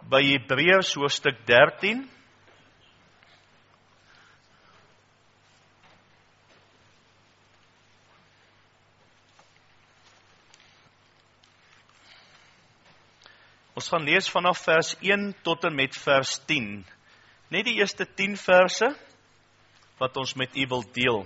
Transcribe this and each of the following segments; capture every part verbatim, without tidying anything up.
by Hebreërs hoofstuk dertien. Ons gaan lees vanaf vers een tot en met vers tien. Net die eerste tien verse wat ons met u wil deel.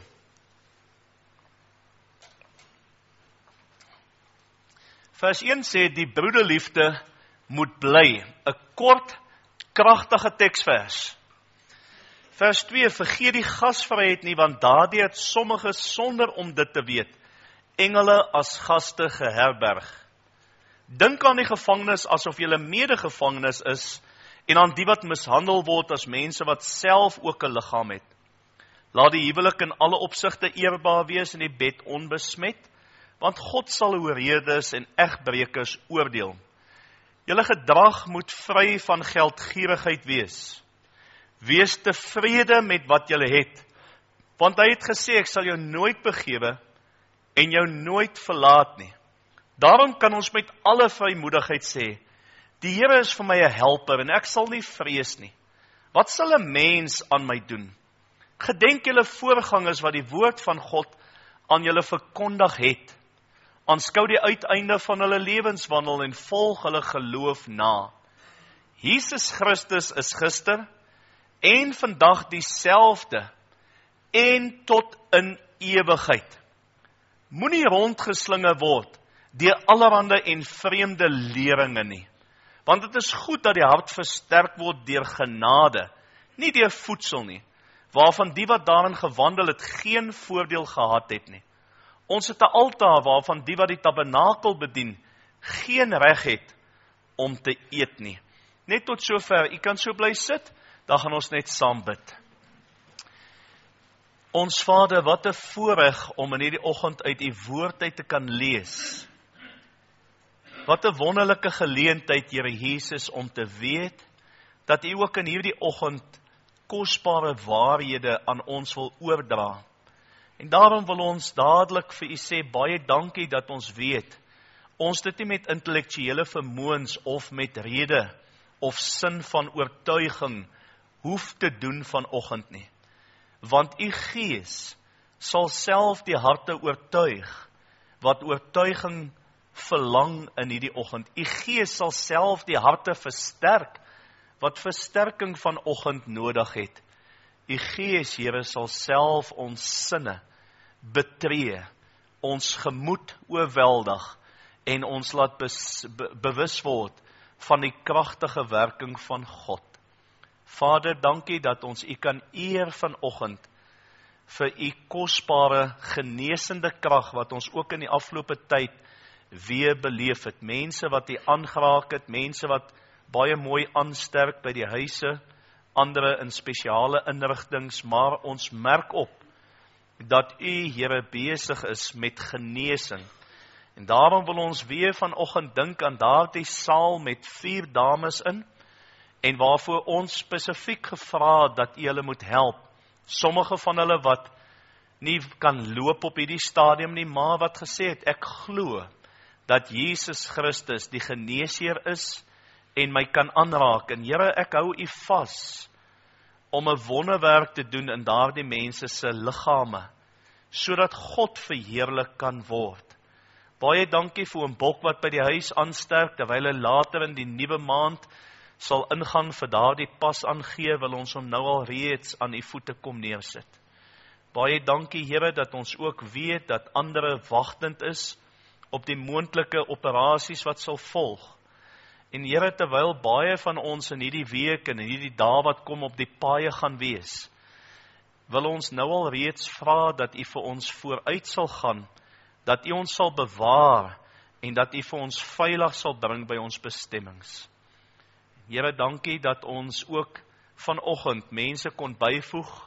Vers een sê, die broederliefde moet bly. 'n Kort, kragtige teksvers. Vers twee, vergeet die gasvryheid nie, want daardie het sommige sonder om dit te weet, engele as gaste geherberg. Dink aan die gevangenes asof julle medegevangenes is, en aan die wat mishandel word as mense wat self ook 'n liggaam het. Laat die huwelik in alle opsigte eerbaar wees en die bed onbesmet, want God sal oorredes en egbrekers oordeel. Julle gedrag moet vry van geldgierigheid wees. Wees tevrede met wat julle het, want hy het gesê, ek sal jou nooit begewe en jou nooit verlaat nie. Daarom kan ons met alle vrymoedigheid sê, die Here is vir my 'n helper en ek sal nie vrees nie. Wat sal 'n mens aan my doen? Gedenk julle voorgangers wat die woord van God aan julle verkondig het. Aanskou die uiteinde van hulle lewenswandel en volg hulle geloof na. Jesus Christus is gister en vandag dieselfde en tot in ewigheid. Moenie rondgeslinge word deur allerhande en vreemde leringe nie. Want dit is goed dat die hart versterk word deur genade, nie deur voedsel nie, waarvan die wat daarin gewandel het geen voordeel gehad het nie. Ons het 'n altaar waarvan die wat die tabernakel bedien geen reg het om te eet nie. Net tot sover, u kan so bly sit, dan gaan ons net saam bid. Ons Vader, wat 'n voorreg om in hierdie oggend uit u woord uit te kan lees. Wat 'n wonderlike geleentheid, Here Jesus, om te weet dat u ook in hierdie oggend kosbare waarhede aan ons wil oordra. En daarom wil ons dadelik vir u sê, baie dankie dat ons weet, ons dit nie met intellektuele vermoëns of met rede of sin van oortuiging hoef te doen vanoggend nie. Want u Gees sal self die harte oortuig, wat oortuiging verlang in hierdie oggend. U Gees sal self die harte versterk, wat versterking vanoggend nodig het. U Gees, Here, sal self ons sinne betree, ons gemoed oorweldig en ons laat bes, be, bewus word van die kragtige werking van God. Vader, dankie dat ons u kan eer vanoggend vir u kosbare genesende krag wat ons ook in die afgelope tyd weer beleef het. Mense wat u aangeraak het, mense wat baie mooi aansterk by die huise, andere in spesiale inrigtings, maar ons merk op dat u, Here, besig is met genesing. En daarom wil ons weer vanoggend dink aan daardie saal met vier dames in, en waarvoor ons spesifiek gevra dat u hulle moet help. Sommige van hulle wat nie kan loop op hierdie stadium nie, maar wat gesê het, ek glo dat Jesus Christus die geneesheer is en my kan aanraak. En Here, ek hou u vas om 'n wonderwerk te doen in daardie mense se liggame, sodat God verheerlik kan word. Baie dankie vir oom Bok wat by die huis aansterk, terwyl hy later in die nuwe maand sal ingaan vir daardie pas aangee, wil ons hom nou al reeds aan u voete kom neersit. Baie dankie, Here, dat ons ook weet dat andere wagtend is op die moontlike operasies wat sal volg. En Here, terwyl baie van ons in hierdie week en in hierdie dae wat kom op die paaie gaan wees, wil ons nou al reeds vra dat u vir ons vooruit sal gaan, dat u ons sal bewaar en dat u vir ons veilig sal bring by ons bestemmings. Here, dankie dat ons ook vanoggend mense kon byvoeg.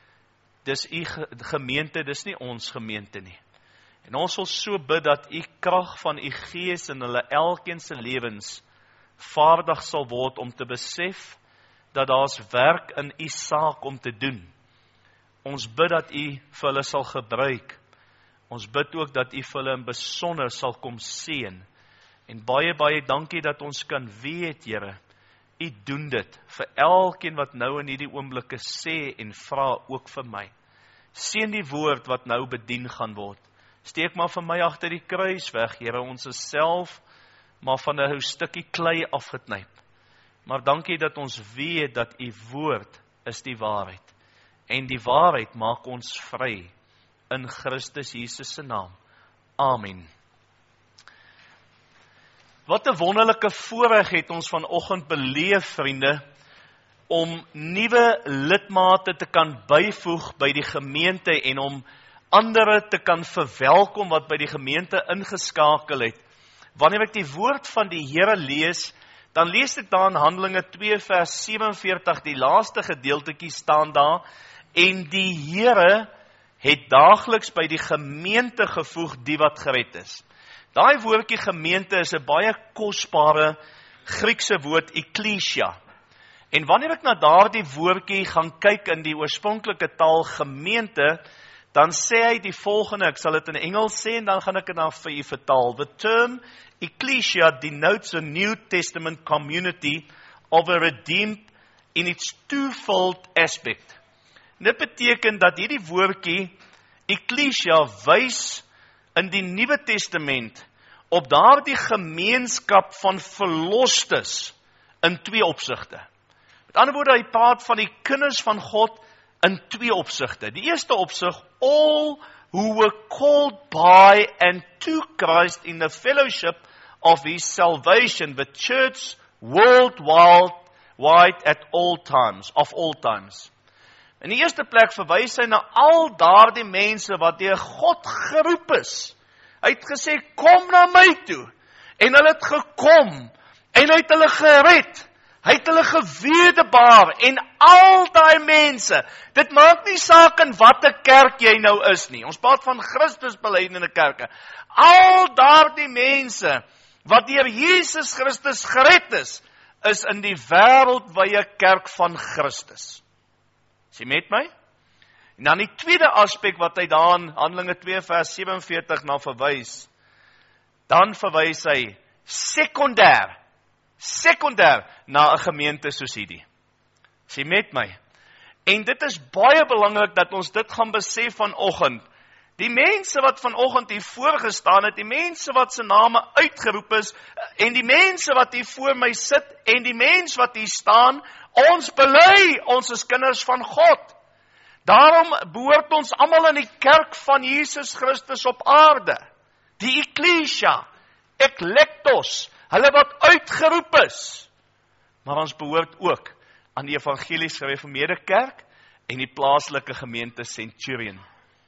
Dis u gemeente, dis nie ons gemeente nie. En ons wil so bid dat u krag van u Gees in hulle elkeen se lewens vaardig sal word om te besef dat daar's werk in u saak om te doen. Ons bid dat u vir hulle sal gebruik. Ons bid ook dat u vir hulle in besonder sal kom seën. En baie, baie dankie dat ons kan weet, Here, U doen dit vir elkeen wat nou in hierdie oomblikke sê en vra ook vir my. Seën die woord wat nou bedien gaan word. Steek maar vir my agter die kruis weg, Here, ons is self maar van 'n stukkie klei afgeknyp. Maar dankie dat ons weet dat U woord is die waarheid. En die waarheid maak ons vry in Christus Jesus se naam. Amen. Wat 'n wonderlike voorreg het ons vanoggend beleef, vriende, om nuwe lidmate te kan byvoeg by die gemeente en om ander te kan verwelkom wat by die gemeente ingeskakel het. Wanneer ek die woord van die Here lees, dan lees ek daar in Handelinge twee vers sewenveertig, die laaste gedeeltetjie staan daar, en die Here het daagliks by die gemeente gevoeg die wat gered is. Daai woordjie gemeente is 'n baie kosbare Griekse woord, ekklesia. En wanneer ek na daardie woordjie gaan kyk in die oorspronklike taal gemeente, dan sê hy die volgende, ek sal dit in Engels sê en dan gaan ek dit dan vir u vertaal. The term ecclesia denotes a New Testament community of a redeemed in its twofold aspect. Dit beteken dat hierdie woordjie ecclesia wys in die Nuwe Testament op daardie gemeenskap van verlostes in twee opsigte. Met ander woorde, hy praat van die kinders van God in twee opsigte. Die eerste opsig, all who were called by and to Christ in the fellowship of His salvation, the church worldwide at all times, of all times. In die eerste plek verwys hy na al daardie mense wat deur God geroep is. Hy het gesê, kom na my toe. En hulle het gekom. En hy het hulle gered. Hy het hulle gewedebaar. En al daai mense, dit maak nie saak in watter kerk jy nou is nie. Ons praat van Christus belydenende kerke. Al daardie mense wat deur Jesus Christus gered is, is in die wêreldwye kerk van Christus. Is jy met my? En dan die tweede aspek wat hy daar in Handelinge twee vers sewenveertig na verwys, dan verwys hy sekondêr, sekondêr na 'n gemeente soos hierdie. Is jy met my? En dit is baie belangrik dat ons dit gaan besef vanoggend. Die mense wat vanoggend hier voorgestaan het, die mense wat se name uitgeroep is, en die mense wat hier voor my sit, en die mens wat hier staan, ons bely, ons is kinders van God. Daarom behoort ons almal in die kerk van Jesus Christus op aarde. Die ekklesia, eklektos, hulle wat uitgeroep is. Maar ons behoort ook aan die evangelies gereformeerde kerk en die plaaslike gemeente Centurion.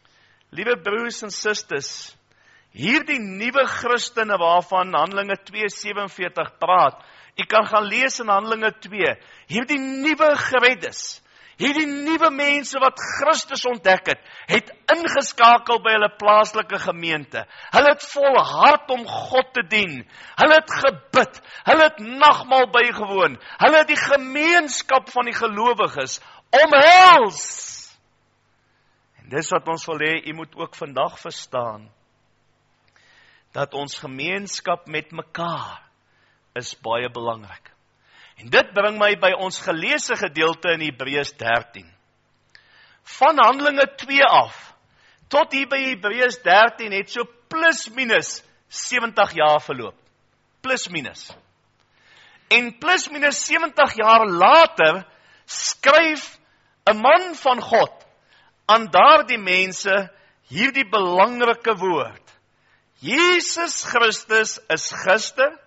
Liewe broers en susters, hierdie nuwe Christene waarvan Handelinge twee sewenveertig praat, jy kan gaan lees in Handelinge twee, hierdie nuwe gereddes, hierdie nuwe mense wat Christus ontdek het, het ingeskakel by hulle plaaslike gemeente. Hulle het volhard om God te dien. Hulle het gebid, hulle het nagmaal bygewoon, hulle het die gemeenskap van die gelowiges omhels. Dis wat ons wil hê, jy moet ook vandag verstaan, dat ons gemeenskap met mekaar is baie belangrik. En dit bring my by ons geleesde gedeelte in Hebreërs dertien. Van Handelinge twee af, tot hier by Hebreërs dertien, het so plus minus sewentig jaar verloop. Plus minus. En plus minus sewentig jaar later, skryf 'n man van God, aan daardie mense hierdie belangrike woord. Jesus Christus is gister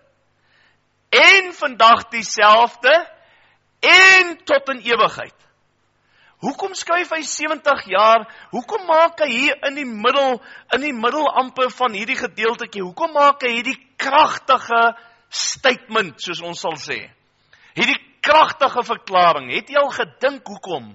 en vandag dieselfde en tot in ewigheid. Hoekom skryf hy sewentig jaar? Hoekom maak hy hier in die middel, in die middel amper van hierdie gedeeltetjie, hoekom maak hy hierdie kragtige statement, soos ons sal sê? Hierdie kragtige verklaring. Het jy al gedink hoekom?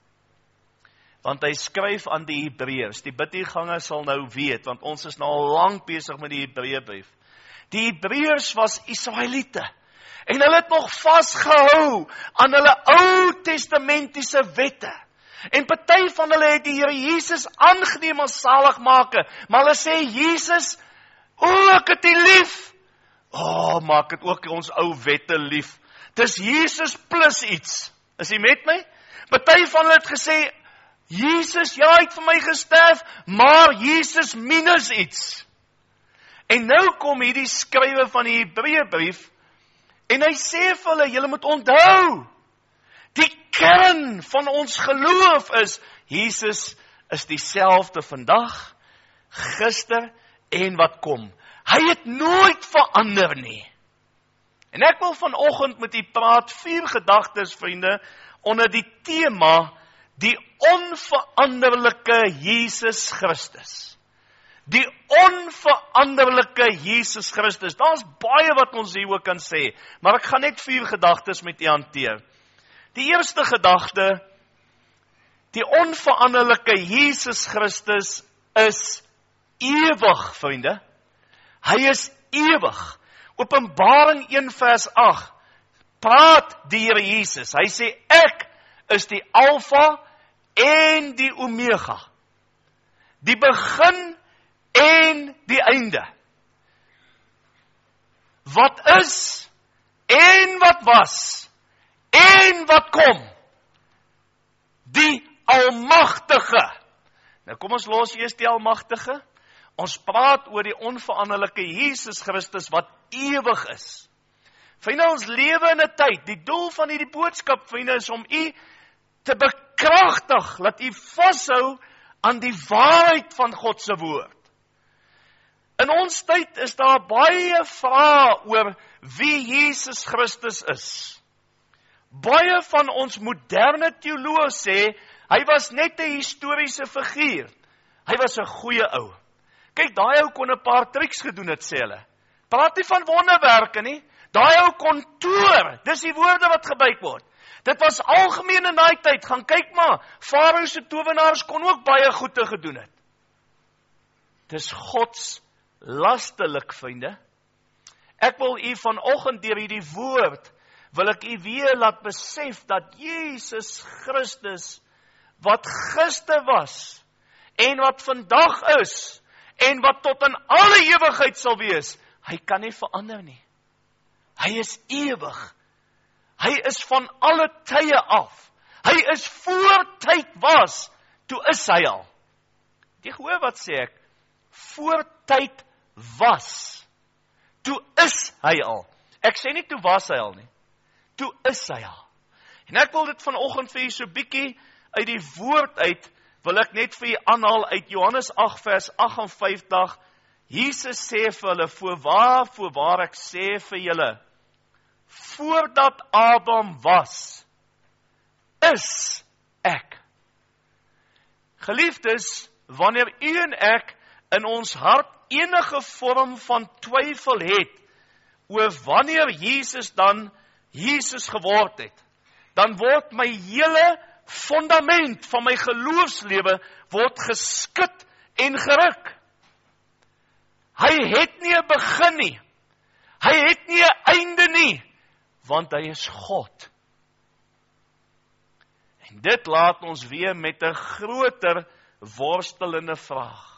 Want hy skryf aan die Hebreërs. Die biddiegangers sal nou weet, want ons is nou al lank besig met die Hebreëbrief. Die Hebreërs was Israeliete. En hulle het nog vasgehou aan hulle Ou Testamentiese wette. En party van hulle het die Here Jesus aangeneem as saligmaker. Maar hulle sê, Jesus, o, ek het U lief. O, maak het ook ons ou wette lief. Dis Jesus plus iets. Is jy met my? Party van hulle het gesê, Jesus, ja, hy het vir my gesterf, maar Jesus minus iets. En nou kom hierdie skrywer van die Hebreëbrief, en hy sê vir hulle, julle moet onthou, die kern van ons geloof is, Jesus is dieselfde vandag, gister en wat kom. Hy het nooit verander nie. En ek wil vanoggend met u praat, vier gedagtes, vriende, onder die tema, die onveranderlike Jesus Christus. Die onveranderlike Jesus Christus. Daar's baie wat ons hieroor kan sê, maar ek gaan net vier gedagtes met u hanteer. Die eerste gedagte, die onveranderlike Jesus Christus is ewig, vriende. Hy is ewig. Openbaring een vers agt, praat die Here Jesus. Hy sê, ek is die Alfa en die Omega. Die begin en die einde. Wat is en wat was en wat kom. Die Almagtige. Nou kom ons los eers die Almagtige. Ons praat oor die onveranderlike Jesus Christus wat ewig is. Vriende, ons lewe in 'n tyd, die doel van hierdie boodskap, vriende, is om u te bekragtig, laat u vashou aan die waarheid van God se woord. In ons tyd is daar baie vrae oor wie Jesus Christus is. Baie van ons moderne teoloë sê, hy was net 'n historiese figuur. Hy was 'n goeie ou. Kyk, daai ou kon 'n paar triks gedoen het, sê hulle. Praat nie van wonderwerke nie. Daai ou kon toer. Dis die woorde wat gebruik word. Dit was algemeen in daai tyd. Gaan kyk maar. Farao se towenaars kon ook baie goede gedoen het. Dis Gods lastelik, vriende. Ek wil u vanoggend deur hierdie woord, wil ek u weer laat besef dat Jesus Christus, wat gister was, en wat vandag is, en wat tot in alle ewigheid sal wees, hy kan nie verander nie. Hy is ewig. Hy is van alle tye af. Hy is voor tyd was, toe is hy al. Jy hoor wat sê ek? Voor tyd was, toe is hy al. Ek sê nie toe was hy al nie. Toe is hy al. En ek wil dit vanoggend vir u so bietjie uit die woord uit, wil ek net vir u aanhaal uit Johannes agt vers agt en vyftig. Jesus sê vir hulle, voorwaar, voorwaar ek sê vir julle, voordat Abraham was, is ek. Geliefdes, wanneer u en ek in ons hart enige vorm van twyfel het, oor wanneer Jesus dan Jesus geword het, dan word my hele fundament van my geloofslewe word geskit en geruk. Hy het nie 'n begin nie. Hy het nie 'n einde nie, want hy is God. En dit laat ons weer met 'n groter worstelende vraag.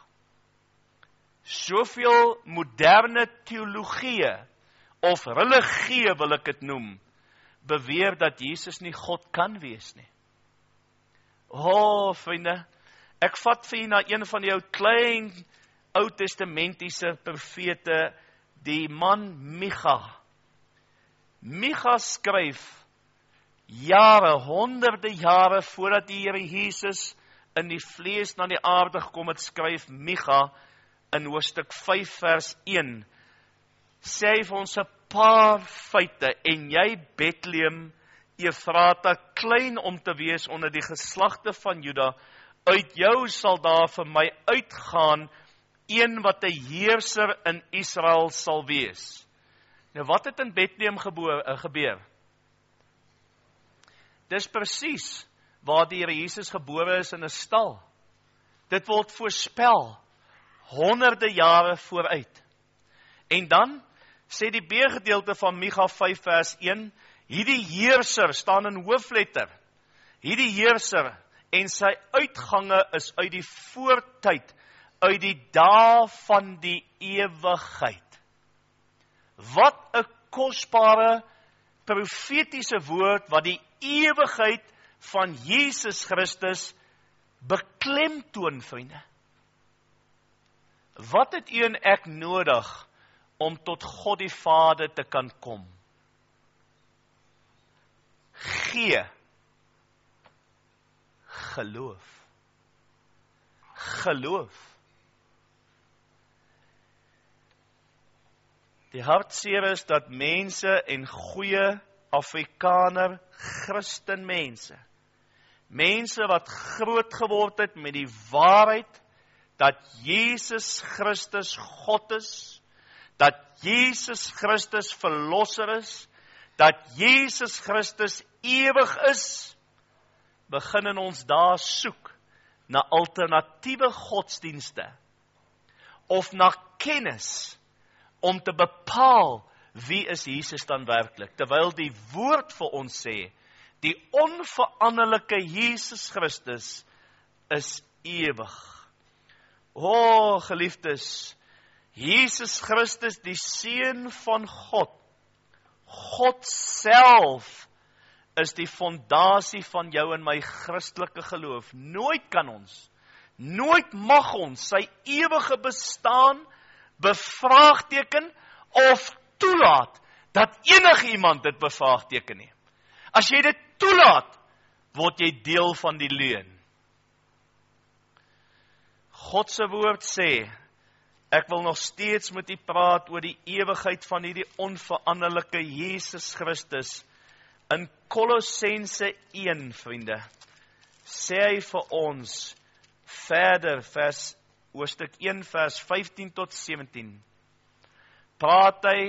Soveel moderne teologie, of religie wil ek dit noem, beweer dat Jesus nie God kan wees nie. O, vriende, ek vat vir u na een van die ou klein Ou-testamentiese profete, die man Micha. Micha skryf jare, honderde jare voordat die Here Jesus in die vlees na die aarde gekom het, skryf Micha in hoofstuk vyf vers een. Sê hy vir ons 'n paar feite, en jy Bethlehem, Efrata, klein om te wees onder die geslagte van Juda, uit jou sal daar vir my uitgaan een wat 'n heerser in Israel sal wees. Nou wat het in Bethlehem gebeur? Dis presies waar die Here Jesus gebore is, in 'n stal. Dit word voorspel honderde jare vooruit. En dan sê die B-gedeelte van Micha vyf vers een, hierdie heerser staan in hoofletter. Hierdie heerser en sy uitgange is uit die voortyd, uit die dae van die ewigheid. Wat 'n kosbare profetiese woord wat die ewigheid van Jesus Christus beklemtoon, vriende. Wat het u en ek nodig om tot God die Vader te kan kom? Gee. Geloof. Geloof. Die hartseer is dat mense en goeie Afrikaner Christenmense, mense wat groot geword het met die waarheid, dat Jesus Christus God is, dat Jesus Christus verlosser is, dat Jesus Christus ewig is, begin in ons daar soek na alternatiewe godsdienste, of na kennis, om te bepaal wie is Jesus dan werklik, terwyl die woord vir ons sê, die onveranderlike Jesus Christus is ewig. O, geliefdes, Jesus Christus, die Seun van God, God self, is die fondasie van jou en my Christelike geloof. Nooit kan ons, nooit mag ons sy ewige bestaan bevraagteken of toelaat dat enige iemand dit bevraagteken nie. As jy dit toelaat, word jy deel van die leuen. God se woord sê, ek wil nog steeds met u praat oor die ewigheid van hierdie onveranderlike Jesus Christus. In Kolossense een, vriende, sê hy vir ons verder, vers hoofstuk een, vers vyftien tot sewentien, praat hy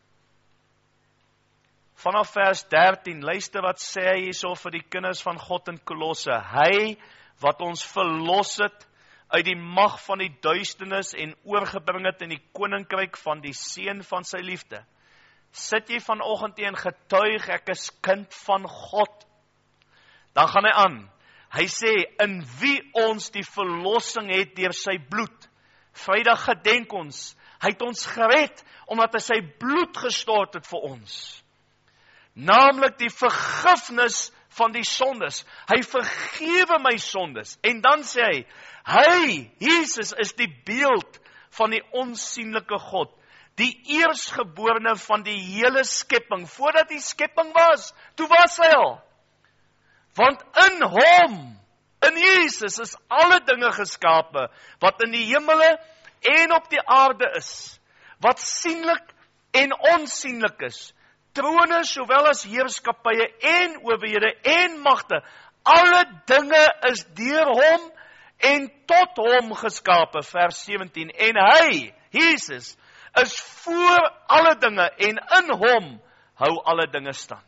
vanaf vers dertien, luister wat sê hy hierso vir die kinders van God in Kolosse, hy wat ons verlos het uit die mag van die duisternis en oorgebring het in die koninkryk van die Seun van sy liefde. Sit jy vanoggend teen getuig, ek is kind van God, dan gaan hy aan. Hy sê, in wie ons die verlossing het deur sy bloed. Vrydag gedenk ons, hy het ons gered, omdat hy sy bloed gestort het vir ons. Naamlik die vergifnis van die sondes. Hy vergewe my sondes. En dan sê hy, hy, Jesus, is die beeld van die onsienlike God. Die eersgeborene van die hele skepping. Voordat die skepping was, toe was hy al. Want in hom, in Jesus, is alle dinge geskape, wat in die hemele en op die aarde is, wat sienlik en onsienlik is, trone sowel as heerskappye en owerhede en magte, alle dinge is deur hom en tot hom geskape, vers sewentien, en hy, Jesus, is voor alle dinge en in hom hou alle dinge stand.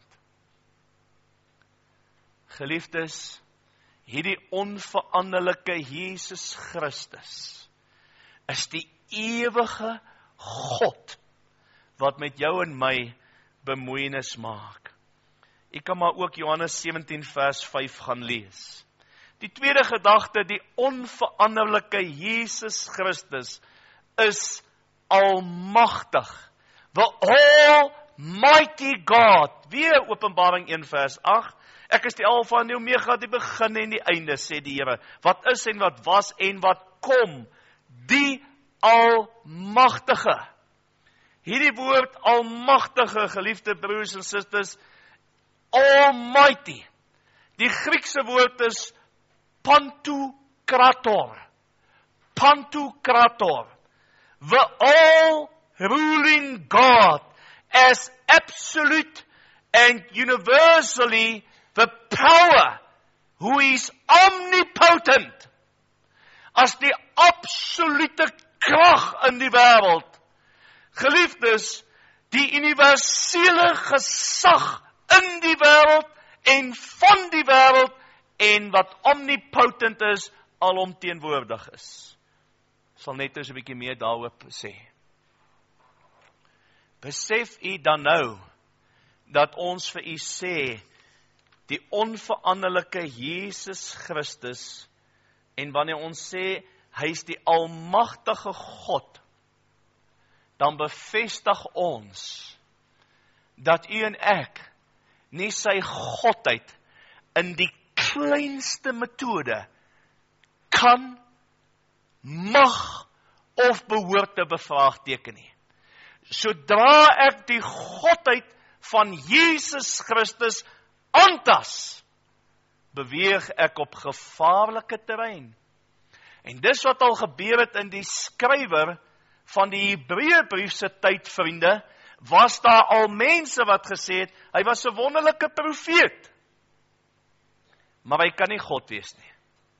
Geliefdes, hierdie onveranderlike Jesus Christus is die ewige God wat met jou en my bemoeienis maak. Ek kan maar ook Johannes sewentien vers vyf gaan lees. Die tweede gedagte, die onveranderlike Jesus Christus is almagtig. The Almighty God. Weer Openbaring een vers agt. Ek is die Alfa en die Omega, die begin en die einde, sê die Here. Wat is en wat was en wat kom, die Almagtige. Hierdie woord Almagtige, geliefde broers en susters, Almighty. Die Griekse woord is Pantokrator. Pantokrator. The all-ruling God, as absolute and universally the power, who is omnipotent, as die absolute krag in die wêreld. Geliefdes, die universele gesag in die wêreld en van die wêreld en wat omnipotent is, alomteenwoordig is. Ek sal net eens 'n bietjie meer daaroor sê. Besef u dan nou dat ons vir u sê die onveranderlike Jesus Christus, en wanneer ons sê hy is die almagtige God, dan bevestig ons dat u en ek nie sy godheid in die kleinste metode kan, mag of behoort te bevraagteken nie. Sodra ek die godheid van Jesus Christus aantas, beweeg ek op gevaarlike terrein. En dis wat al gebeur het in die skrywer van die Hebreëbrief se tyd, vriende, was daar al mense wat gesê het, hy was 'n wonderlike profeet, maar hy kan nie God wees nie.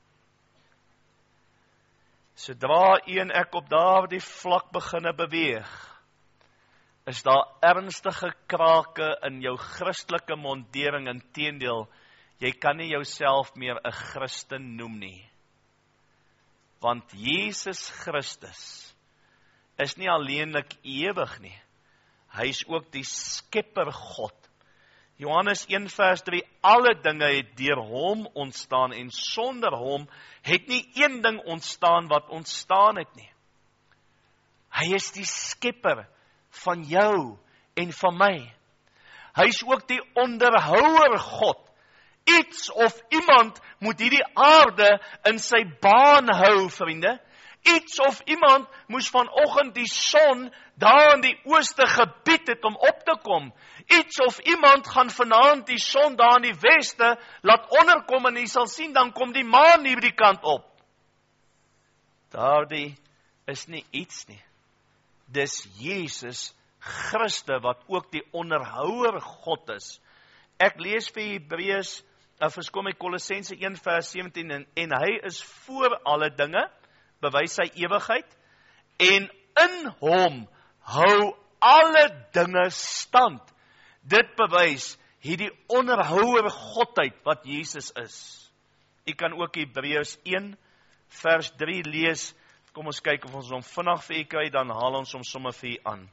Sodra u en ek op daardie vlak beginne beweeg, is daar ernstige krake in jou Christelike mondering. Inteendeel, jy kan nie jouself meer 'n Christen noem nie. Want Jesus Christus is nie alleenlik ewig nie. Hy is ook die skepper God. Johannes een vers drie, alle dinge het deur hom ontstaan en sonder hom het nie een ding ontstaan wat ontstaan het nie. Hy is die skepper van jou en van my. Hy is ook die onderhouer God. Iets of iemand moet hierdie aarde in sy baan hou, vriende. Iets of iemand moes vanoggend die son daar in die ooste gebied het om op te kom. Iets of iemand gaan vanaand die son daar in die weste laat onderkom en jy sal sien, dan kom die maan hier by die kant op. Daardie is nie iets nie. Dis Jesus Christus wat ook die onderhouer God is. Ek lees vir Hebreërs, of verskom my Kolossense een vers sewentien, en, en hy is voor alle dinge, bewys sy ewigheid, en in hom hou alle dinge stand. Dit bewys hierdie onderhouer Godheid wat Jesus is. U kan ook Hebreërs een vers drie lees. Kom ons kyk of ons hom vinnig vir u kry, dan haal ons hom sommer vir u aan.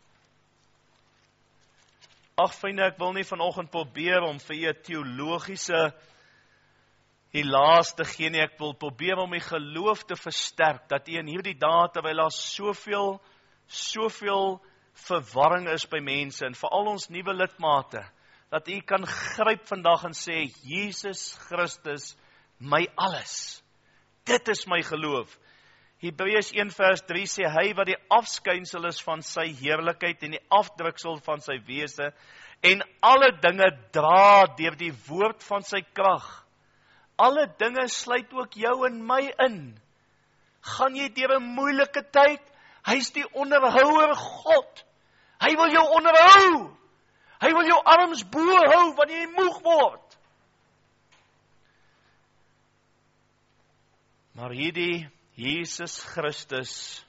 Ag vriende, ek wil nie vanoggend probeer om vir u 'n teologiese helaas te gee nie. Ek wil probeer om u geloof te versterk, dat u in hierdie dae, terwyl daar soveel, soveel verwarring is by mense, en veral ons nuwe lidmate, dat u kan gryp vandag en sê, Jesus Christus, my alles. Dit is my geloof. Hebreërs een vers drie sê, hy wat die afskynsel is van sy heerlikheid en die afdruksel van sy wese, en alle dinge dra deur die woord van sy krag. Alle dinge sluit ook jou en my in. Gaan jy deur 'n moeilike tyd? Hy is die onderhouer God. Hy wil jou onderhou. Hy wil jou arms bo hou wanneer jy moeg word. Maar hierdie Jesus Christus,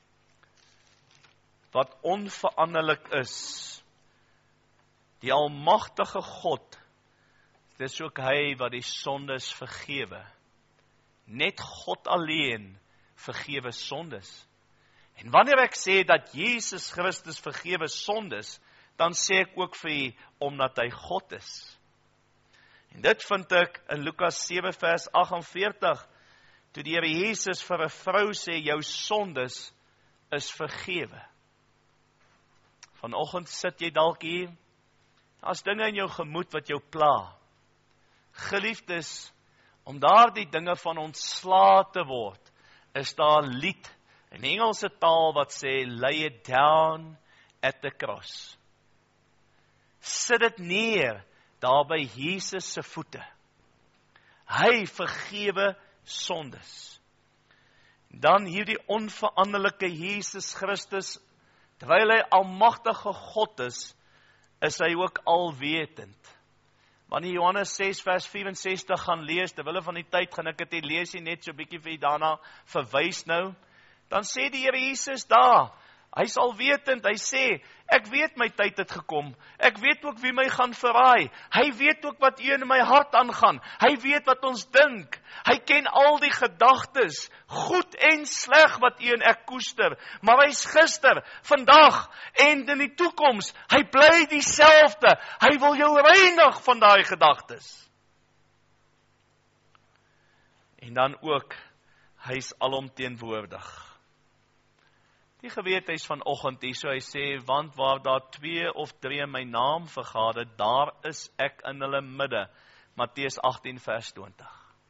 wat onveranderlik is, die almagtige God, dis ook hy wat die sondes vergewe. Net God alleen vergewe sondes. En wanneer ek sê dat Jesus Christus vergewe sondes, dan sê ek ook vir u, omdat hy God is. En dit vind ek in Lukas sewe vers agt en veertig, toe die Here Jesus vir 'n vrou sê, jou sondes is vergewe. Vanoggend sit jy dalk hier, as dinge in jou gemoed wat jou pla. Geliefdes, om daardie dinge van ontslae te word, is daar 'n lied in Engelse taal wat sê, lay it down at the cross. Sit dit neer, daar by Jesus se voete. Hy vergewe sondes. Dan hierdie onveranderlike Jesus Christus, terwyl hy almagtige God is, is hy ook alwetend. Wanneer Johannes ses vers vyf-en-sestig gaan lees, terwille van die tyd gaan ek dit nie lees nie, net so bietjie vir daarna verwys nou, dan sê die Here Jesus daar, hy is alwetend, hy sê, ek weet my tyd het gekom, ek weet ook wie my gaan verraai, hy weet ook wat u in my hart aangaan, hy weet wat ons dink, hy ken al die gedagtes, goed en sleg wat u en ek koester, maar hy is gister, vandag en in die toekoms, hy bly dieselfde, hy wil jou reinig van daai gedagtes. En dan ook, hy is alomteenwoordig. Die geweet hy is vanoggend hier, so hy sê, want waar daar twee of drie in my naam vergader, daar is ek in hulle midde. Matteus agttien vers twintig.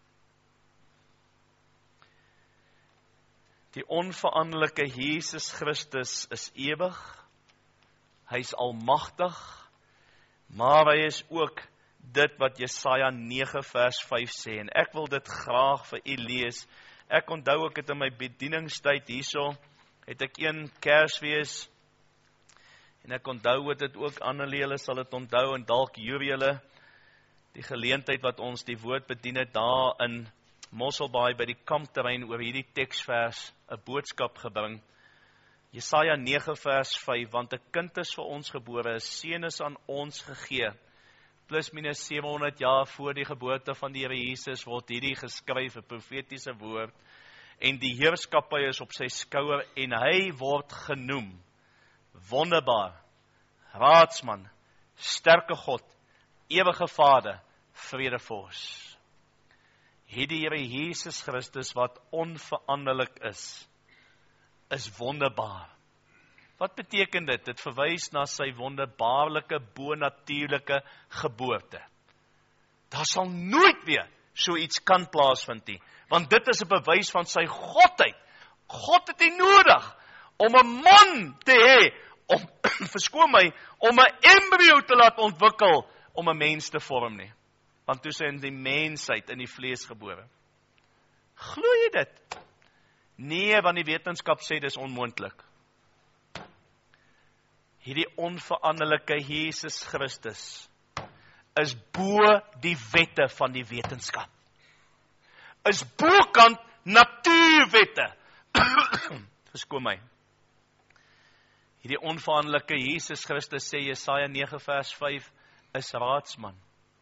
Die onveranderlike Jesus Christus is ewig, hy is almagtig, maar hy is ook dit wat Jesaja nege vers vyf sê, en ek wil dit graag vir u lees. Ek onthou ek het in my bedieningstyd hierso, het ek een Kersfees, en ek onthou het dit ook, Annelie sal het onthou, en dalk Juriele, die geleentheid wat ons die woord bedien het daar in Mosselbaai by die kampterrein oor hierdie teksvers 'n boodskap gebring. Jesaja nege vers vyf, want 'n kind is vir ons gebore, 'n seun is aan ons gegee. Plus minus sewe honderd jaar voor die geboorte van die Here Jesus word hierdie geskryf, 'n profetiese woord, en die heerskappy is op sy skouer, en hy word genoem Wonderbaar, Raadsman, Sterke God, Ewige Vader, Vredevors. Hierdie Here Jesus Christus wat onveranderlik is, is wonderbaar. Wat beteken dit? Dit verwys na sy wonderbaarlike, bonatuurlike geboorte. Daar sal nooit weer so iets kan plaasvind nie, want dit is 'n bewys van sy godheid. God het nie nodig om 'n man te hê, om, verskoon my, om 'n embryo te laat ontwikkel, om 'n mens te vorm nie. Want toe sy in die mensheid in die vlees gebore. Glo jy dit? Nee, want die wetenskap sê dis onmoontlik. Hierdie onveranderlike Jesus Christus is bo die wette van die wetenskap. Is bokant natuurwette. Verskoon my. Hierdie onveranderlike Jesus Christus, sê Jesaja nege vers vyf, is raadsman.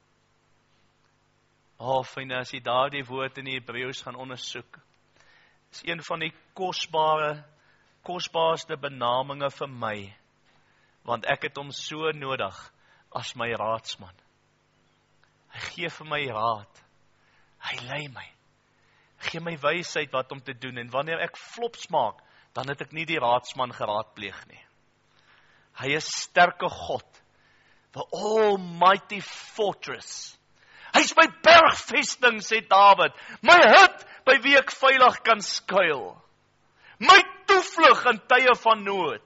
Oh, vriende, as jy daardie woord in die Hebreëus gaan ondersoek, is een van die kosbare, kosbaarste benaminge vir my, want ek het hom so nodig as my raadsman. Hy gee vir my raad, hy lei my, hy gee my wysheid wat om te doen, en wanneer ek flops maak, dan het ek nie die raadsman geraadpleeg nie. Hy is sterke God, the almighty fortress. Hy is my bergvesting, sê Dawid, my hut by wie ek veilig kan skuil, my toevlug in tye van nood.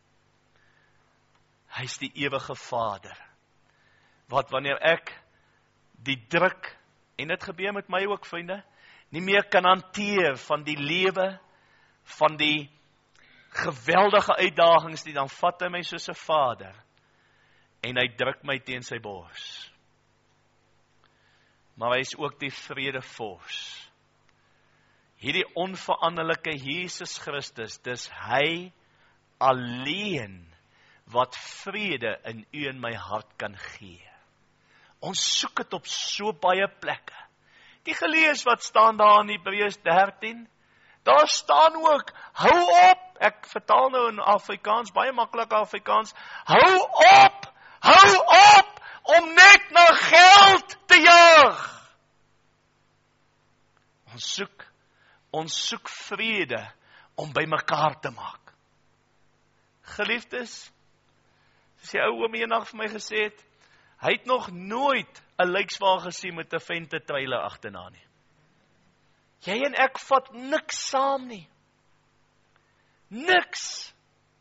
Hy is die ewige Vader, wat wanneer ek die druk, en dit gebeur met my ook, vriende, nie meer kan hanteer van die lewe, van die geweldige uitdagings, die dan vat hy my soos 'n vader, en hy druk my teen sy bors. Maar hy is ook die vredevors. Hierdie onveranderlike Jesus Christus, dis hy alleen wat vrede in u en my hart kan gee. Ons soek dit op so baie plekke. Die gelees wat staan daar in Hebreërs dertien, daar staan ook, hou op, ek vertaal nou in Afrikaans, baie maklik Afrikaans, hou op, hou op, om net na geld te jaag. Ons soek, ons soek vrede om by mekaar te maak. Geliefdes, soos die ou oom eendag vir my gesê het, hy het nog nooit 'n lijkswagen gesien met 'n vente trailer agterna nie. Jy en ek vat niks saam nie. Niks.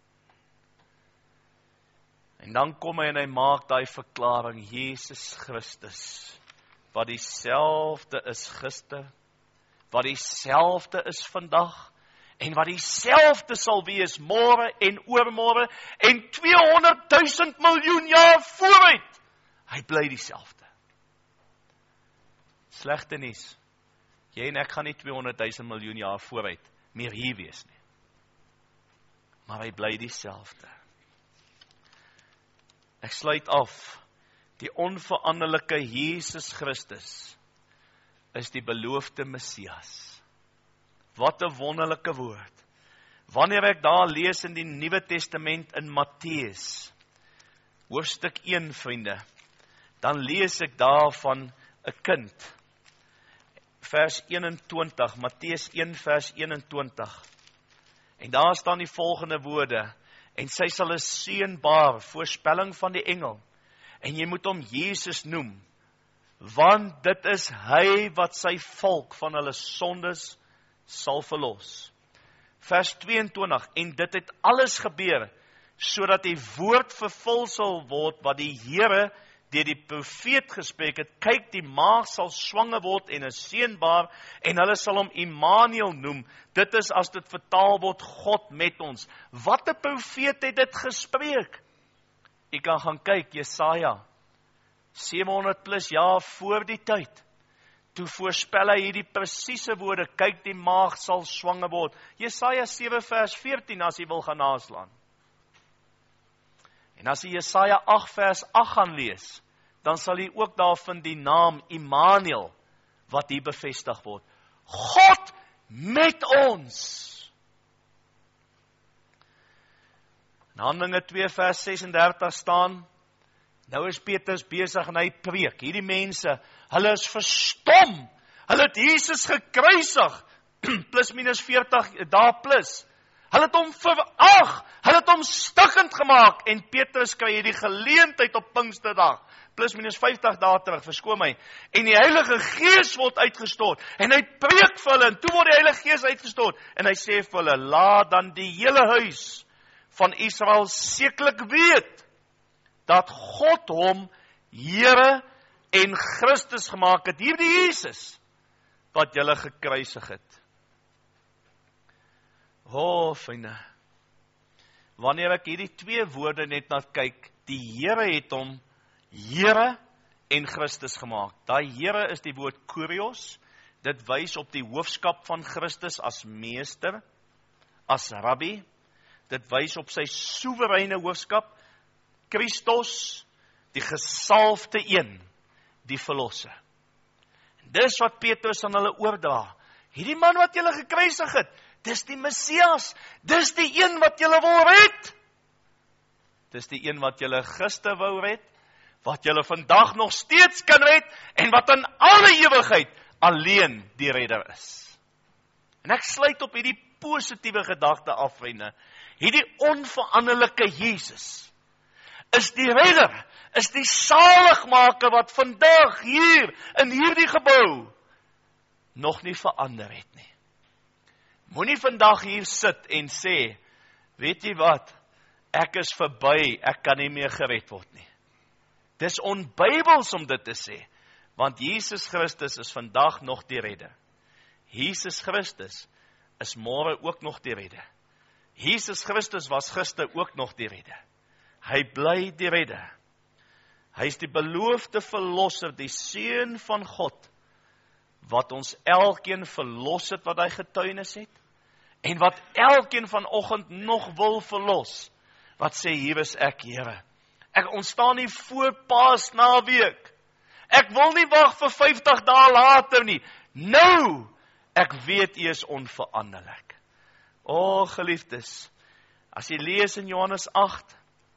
En dan kom hy en hy maak daai verklaring, Jesus Christus, wat dieselfde is gister, wat dieselfde is vandag, en wat dieselfde sal wees môre en oormôre, en tweehonderd duisend miljoen jaar vooruit. Hy bly dieselfde. Slegte nuus. Jy en ek gaan nie tweehonderd duisend miljoen jaar vooruit meer hier wees nie. Maar hy bly dieselfde. Ek sluit af. Die onveranderlike Jesus Christus is die beloofde Messias. Wat 'n wonderlike woord. Wanneer ek daar lees in die Nuwe Testament in Matteus, hoofstuk een, vriende, dan lees ek daar van 'n kind. Vers eenentwintig, Matteus een vers eenentwintig. En daar staan die volgende woorde, en sy sal 'n seun baar, voorspelling van die engel, en jy moet hom Jesus noem, want dit is hy wat sy volk van hulle sondes sal verlos. Vers tweeëntwintig, en dit het alles gebeur, sodat die woord vervul sal word, wat die Here deur die profeet gespreek het, kyk, die maag sal swanger word en 'n seun baar, en hulle sal hom Immanuel noem, dit is as dit vertaal word, God met ons. Wat 'n profeet het dit gespreek? Jy kan gaan kyk, Jesaja, sewehonderd plus jaar voor die tyd, toe voorspel hy hierdie presiese woorde, kyk, die maag sal swanger word. Jesaja sewe vers veertien, as jy wil gaan naslaan. En as jy Jesaja agt vers agt gaan lees, dan sal jy ook daar vind die naam Immanuel, wat hier bevestig word. God met ons. In Handelinge twee vers sesendertig staan, nou is Petrus besig en hy preek. Hierdie mense, hulle is verstom. Hulle het Jesus gekruisig, plus minus veertig dae plus. Hulle het hom verag, hulle het hom stikkend gemaak, en Petrus kry hierdie geleentheid op Pinksterdag, plus minus vyftig dae terug, verskoon my, en die Heilige Gees word uitgestort, en hy preek vir hulle, en toe word die Heilige Gees uitgestort, en hy sê vir hulle, laat dan die hele huis van Israel sekerlik weet, dat God hom Here en Christus gemaak het, hierdie Jesus, wat julle gekruisig het. O, fyne, wanneer ek hierdie twee woorde net na kyk, die Here het hom Here en Christus gemaak. Daai Here is die woord Kurios, dit wys op die hoofskap van Christus as meester, as rabbi, dit wys op sy soewereine hoofskap, Christus, die gesalfde een, die verlosser. Dis wat Petrus aan hulle oordra. Hierdie man wat julle gekruisig het, dis die Messias, dis die een wat julle wil red. Dis die een wat julle gister wou red, wat julle vandag nog steeds kan red, en wat in alle ewigheid alleen die redder is. En ek sluit op hierdie positiewe gedagte af, vriende. Hierdie onveranderlike Jesus is die redder, is die saligmaker wat vandag hier, in hierdie gebou, nog nie verander het nie. Moenie vandag hier sit en sê, weet jy wat, ek is verby, ek kan nie meer gered word nie. Dis onbybels om dit te sê, want Jesus Christus is vandag nog die redder. Jesus Christus is môre ook nog die redder. Jesus Christus was gister ook nog die redder. Hy bly die redder. Hy is die beloofde verlosser, die seun van God, wat ons elkeen verlos het wat hy getuienis het, en wat elkeen vanoggend nog wil verlos, wat sê, hier is ek, Here. Ek ontstaan nie voor Paasnaweek. Ek wil nie wag vir vyftig dae later nie. Nou, ek weet U is onveranderlik. O, geliefdes, as jy lees in Johannes agt,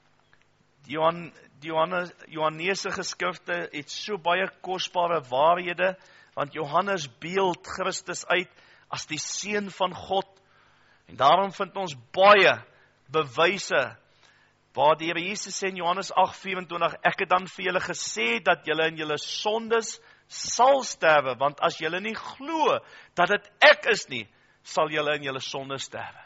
die Johan, die Johannes, Johannese geskrifte het so baie kosbare waarhede, want Johannes beeld Christus uit as die seun van God, en daarom vind ons baie bewyse, waar die Here Jesus sê in Johannes agt vyf-en-twintig, ek het dan vir julle gesê, dat julle in julle sondes sal sterwe, want as julle nie glo, dat dit ek is nie, sal julle in julle sondes sterwe.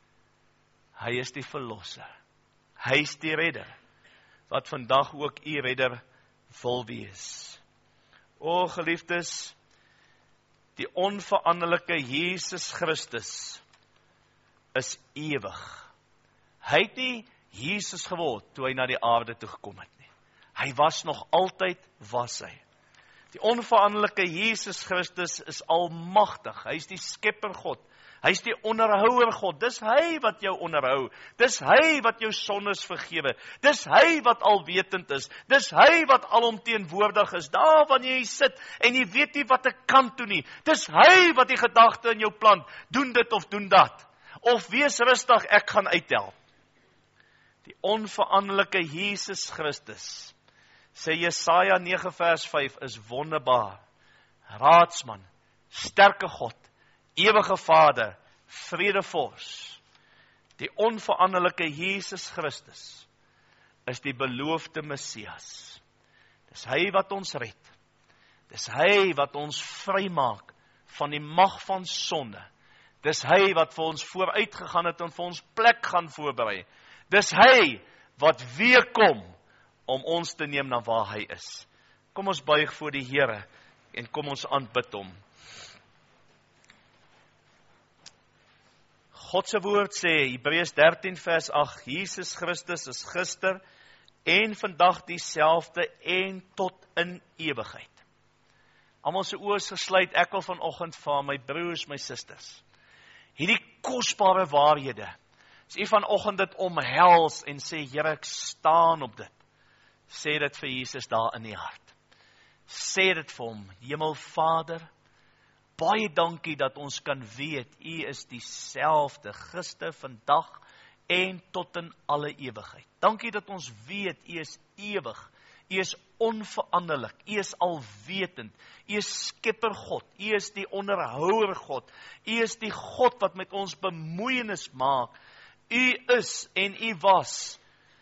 Hy is die verlosser, hy is die redder, wat vandag ook U redder wil wees. O geliefdes, die onveranderlike Jesus Christus is ewig. Hy het nie Jesus geword toe hy na die aarde toe gekom het nie. Hy was nog altyd, was hy. Die onveranderlike Jesus Christus is almagtig. Hy is die skepper God. Hy is die onderhouer God. Dis hy wat jou onderhou. Dis hy wat jou sondes vergewe. Dis hy wat alwetend is. Dis hy wat alomteenwoordig is. Daar wanneer jy sit en jy weet nie wat ek kan doen nie. Dis hy wat die gedagte in jou plant. Doen dit of doen dat. Of wees rustig, ek gaan uithelp. Die onveranderlike Jesus Christus, sê Jesaja nege vers vyf, is wonderbaar, raadsman, sterke God, ewige Vader, vredevors. Die onveranderlike Jesus Christus is die beloofde Messias. Dis hy wat ons red. Dis hy wat ons vrymaak van die mag van sonde. Dis hy wat vir ons vooruit gegaan het en vir ons plek gaan voorberei. Dis hy wat weer kom om ons te neem na waar hy is. Kom ons buig voor die Here en kom ons aanbid hom. God se woord sê, Hebreërs dertien vers agt, Jesus Christus is gister en vandag dieselfde en tot in ewigheid. Almal se oë is gesluit, ek wil vanoggend vir my broers, my susters, hierdie kosbare waarhede, as u vanoggend dit omhels en sê, Here, ek staan op dit, sê dit vir Jesus daar in die hart. Sê dit vir hom, Hemelvader, baie dankie dat ons kan weet, u is dieselfde gister, vandag en tot in alle ewigheid. Dankie dat ons weet, u is ewig, u is onveranderlik, u is alwetend, u is skepper God, u is die onderhouer God, u is die God wat met ons bemoeienis maak, u is en u was,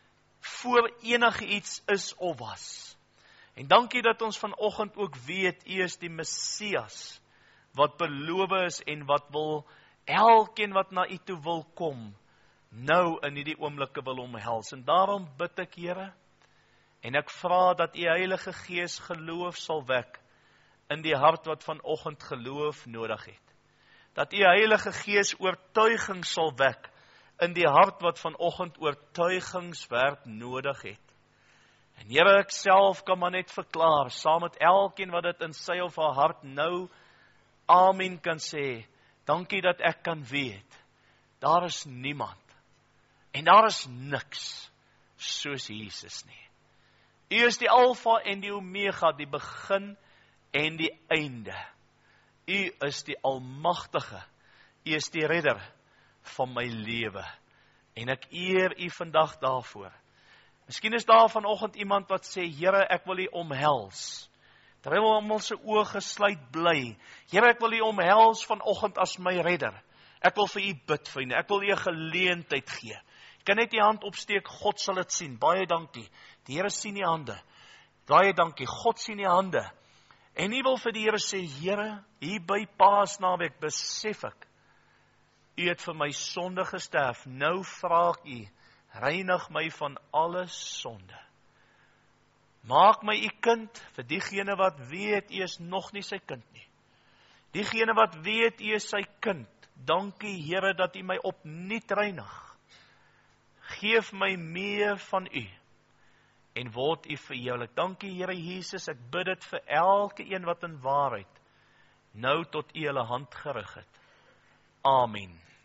voor enige iets is of was. En dankie dat ons vanoggend ook weet, u is die Messias, wat beloof is en wat wil, elkeen wat na u toe wil kom, nou in hierdie oomblikke wil omhels. En daarom bid ek, Here, en ek vra dat u Heilige Gees geloof sal wek, in die hart wat vanoggend geloof nodig het. Dat u Heilige Gees oortuiging sal wek, in die hart wat vanoggend oortuigingswerk nodig het. En Here, ek self kan maar net verklaar, saam met elkeen wat dit in sy of haar hart nou, amen kan sê, dankie dat ek kan weet, daar is niemand, en daar is niks, soos Jesus nie. U is die Alfa en die Omega, die begin en die einde. U is die Almagtige, u is die redder van my lewe, en ek eer u vandag daarvoor. Miskien is daar vanoggend iemand wat sê, Here, ek wil u omhels, terwyl almal se oë gesluit bly. Here, ek wil u omhels vanoggend as my redder. Ek wil vir u bid, vriende. Ek wil u 'n geleentheid gee. Jy kan net die hand opsteek, God sal dit sien. Baie dankie. Die Here sien die hande. Baie dankie. God sien die hande. En u wil vir die Here sê, Here, hier by Paasnaweek besef ek, u het vir my sonde gesterf. Nou vra ek u, reinig my van alle sonde. Maak my u kind, vir diegene wat weet, u is nog nie sy kind nie. Diegene wat weet, u is sy kind, dankie Here dat u my opnuut reinig. Geef my meer van u, en word u verheerlik. Dankie Here Jesus, ek bid dit vir elke een wat in waarheid, nou tot u hulle hand gerig het. Amen.